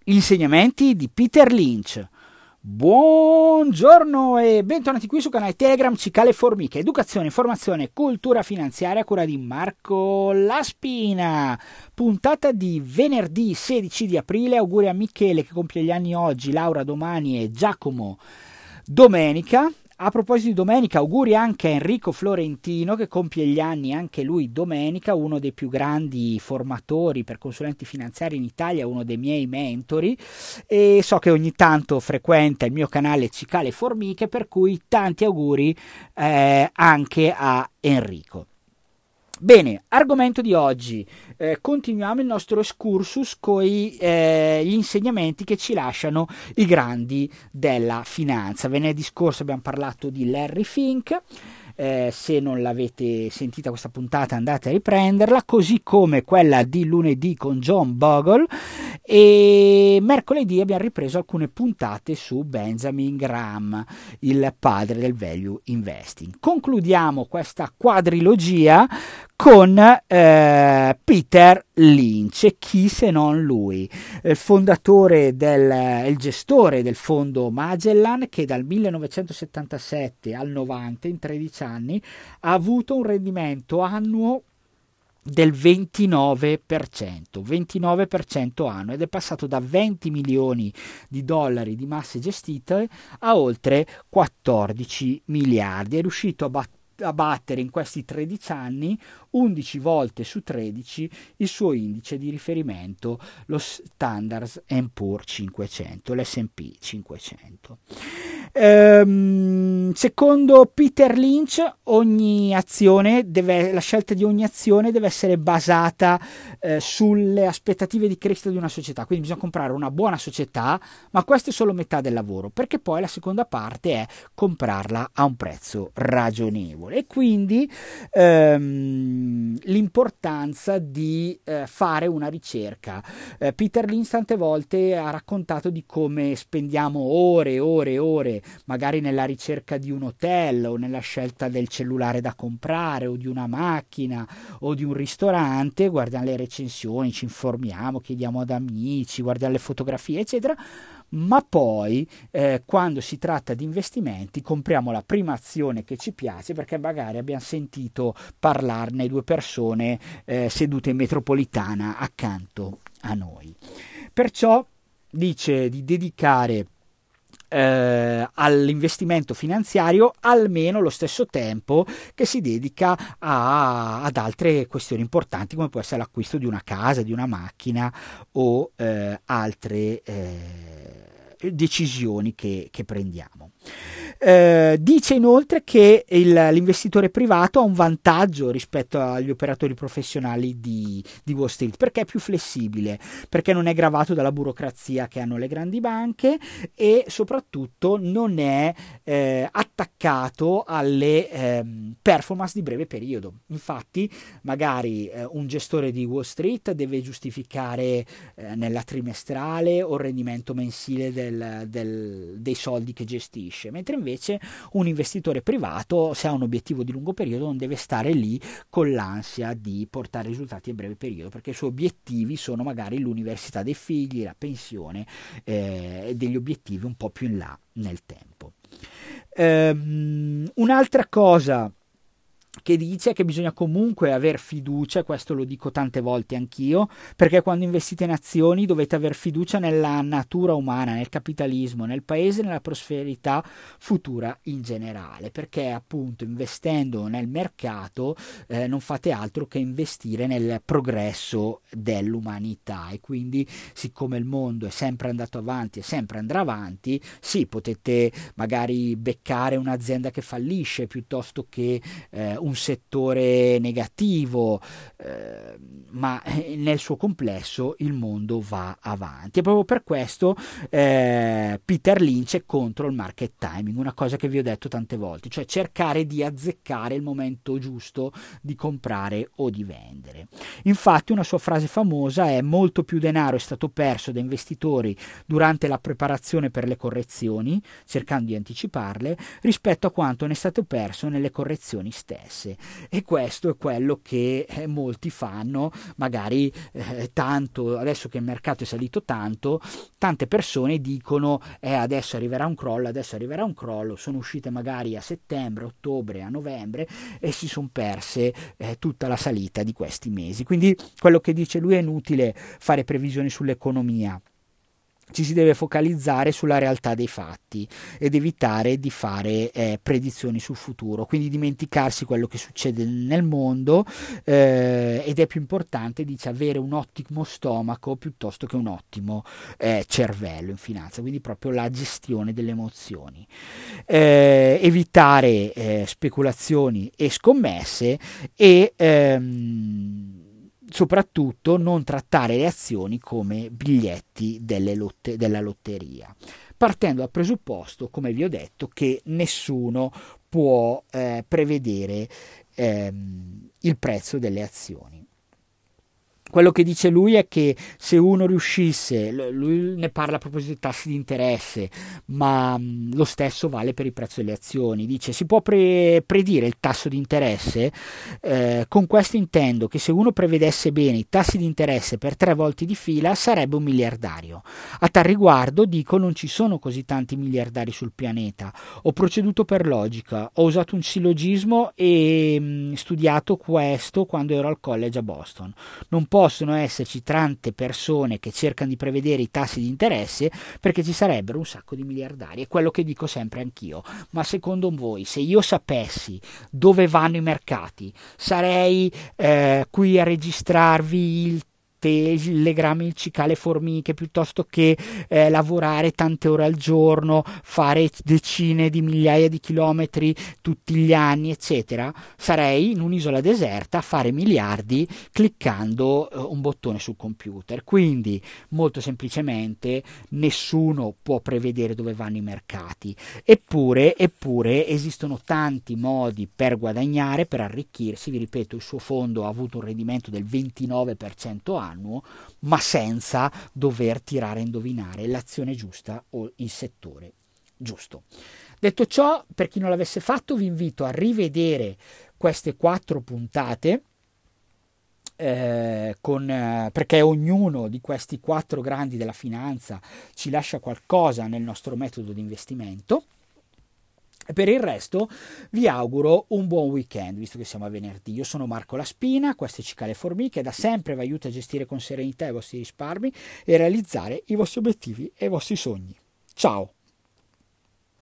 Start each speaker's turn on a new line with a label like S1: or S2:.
S1: Gli insegnamenti di Peter Lynch. Buongiorno e bentornati qui sul canale Telegram Cicale Formiche, educazione, informazione, cultura finanziaria a cura di Marco Laspina. Puntata di venerdì 16 di aprile, auguri a Michele che compie gli anni oggi, Laura domani e Giacomo domenica. A proposito di domenica, auguri anche a Enrico Florentino che compie gli anni anche lui domenica, uno dei più grandi formatori per consulenti finanziari in Italia, uno dei miei mentori, e so che ogni tanto frequenta il mio canale Cicale Formiche, per cui tanti auguri anche a Enrico. Bene, argomento di oggi, continuiamo il nostro excursus con gli insegnamenti che ci lasciano i grandi della finanza. Venerdì scorso abbiamo parlato di Larry Fink, se non l'avete sentita questa puntata andate a riprenderla, così come quella di lunedì con John Bogle, e mercoledì abbiamo ripreso alcune puntate su Benjamin Graham, il padre del value investing. Concludiamo questa quadrilogia con Peter Lynch, chi se non lui, il fondatore il gestore del fondo Magellan, che dal 1977 al 90, in 13 anni, ha avuto un rendimento annuo del 29% annuo, ed è passato da 20 milioni di dollari di masse gestite a oltre 14 miliardi. È riuscito a battere in questi 13 anni 11 volte su 13 il suo indice di riferimento, lo Standard & Poor's 500, l'S&P 500. Secondo Peter Lynch, la scelta di ogni azione deve essere basata sulle aspettative di crescita di una società, quindi bisogna comprare una buona società, ma questa è solo metà del lavoro, perché poi la seconda parte è comprarla a un prezzo ragionevole. E quindi l'importanza di fare una ricerca. Peter Lynch tante volte ha raccontato di come spendiamo ore e ore magari nella ricerca di un hotel o nella scelta del cellulare da comprare o di una macchina o di un ristorante, guardiamo le recensioni, ci informiamo, chiediamo ad amici, guardiamo le fotografie eccetera, ma poi quando si tratta di investimenti compriamo la prima azione che ci piace perché magari abbiamo sentito parlarne due persone sedute in metropolitana accanto a noi. Perciò dice di dedicare all'investimento finanziario almeno lo stesso tempo che si dedica ad altre questioni importanti, come può essere l'acquisto di una casa, di una macchina o altre decisioni che prendiamo. Dice inoltre che l'investitore privato ha un vantaggio rispetto agli operatori professionali di Wall Street, perché è più flessibile, perché non è gravato dalla burocrazia che hanno le grandi banche e soprattutto non è attaccato alle performance di breve periodo. Infatti magari un gestore di Wall Street deve giustificare nella trimestrale o il rendimento mensile dei soldi che gestisce, mentre invece un investitore privato, se ha un obiettivo di lungo periodo, non deve stare lì con l'ansia di portare risultati a breve periodo, perché i suoi obiettivi sono magari l'università dei figli, la pensione, degli obiettivi un po' più in là nel tempo. Un'altra cosa che dice che bisogna comunque aver fiducia, questo lo dico tante volte anch'io, perché quando investite in azioni dovete aver fiducia nella natura umana, nel capitalismo, nel paese, nella prosperità futura in generale, perché appunto investendo nel mercato non fate altro che investire nel progresso dell'umanità, e quindi siccome il mondo è sempre andato avanti e sempre andrà avanti, sì, potete magari beccare un'azienda che fallisce piuttosto che un settore negativo, ma nel suo complesso il mondo va avanti. E proprio per questo Peter Lynch è contro il market timing, una cosa che vi ho detto tante volte, cioè cercare di azzeccare il momento giusto di comprare o di vendere. Infatti una sua frase famosa è: molto più denaro è stato perso da investitori durante la preparazione per le correzioni, cercando di anticiparle, rispetto a quanto ne è stato perso nelle correzioni stesse. scommerse, e questo è quello che molti fanno, magari tanto adesso che il mercato è salito tanto, tante persone dicono adesso arriverà un crollo, sono uscite magari a settembre, ottobre, a novembre e si sono perse tutta la salita di questi mesi. Quindi quello che dice lui: è inutile fare previsioni sull'economia, ci si deve focalizzare sulla realtà dei fatti ed evitare di fare predizioni sul futuro, quindi dimenticarsi quello che succede nel mondo, ed è più importante, dice, avere un ottimo stomaco piuttosto che un ottimo cervello in finanza, quindi proprio la gestione delle emozioni, evitare speculazioni e scommesse e soprattutto non trattare le azioni come biglietti della lotteria, partendo dal presupposto, come vi ho detto, che nessuno può prevedere il prezzo delle azioni. Quello che dice lui è che se uno riuscisse, lui ne parla a proposito di tassi di interesse, ma lo stesso vale per il prezzo delle azioni. Dice: si può predire il tasso di interesse, con questo intendo che se uno prevedesse bene i tassi di interesse per 3 volte di fila sarebbe un miliardario. A tal riguardo dico: non ci sono così tanti miliardari sul pianeta. Ho proceduto per logica, ho usato un sillogismo e studiato questo quando ero al college a Boston. Non possono esserci tante persone che cercano di prevedere i tassi di interesse, perché ci sarebbero un sacco di miliardari. È quello che dico sempre anch'io. Ma secondo voi, se io sapessi dove vanno i mercati, sarei qui a registrarvi il legame il cicale formiche piuttosto che lavorare tante ore al giorno, fare decine di migliaia di chilometri tutti gli anni, eccetera? Sarei in un'isola deserta a fare miliardi cliccando un bottone sul computer. Quindi molto semplicemente nessuno può prevedere dove vanno i mercati, eppure esistono tanti modi per guadagnare, per arricchirsi. Vi ripeto, il suo fondo ha avuto un rendimento del 29% annuo, ma senza dover tirare a indovinare l'azione giusta o il settore giusto. Detto ciò, per chi non l'avesse fatto, vi invito a rivedere queste 4 puntate, perché ognuno di questi 4 grandi della finanza ci lascia qualcosa nel nostro metodo di investimento. E per il resto vi auguro un buon weekend, visto che siamo a venerdì. Io sono Marco Laspina, questo è Cicale Formiche, da sempre vi aiuta a gestire con serenità i vostri risparmi e realizzare i vostri obiettivi e i vostri sogni. Ciao!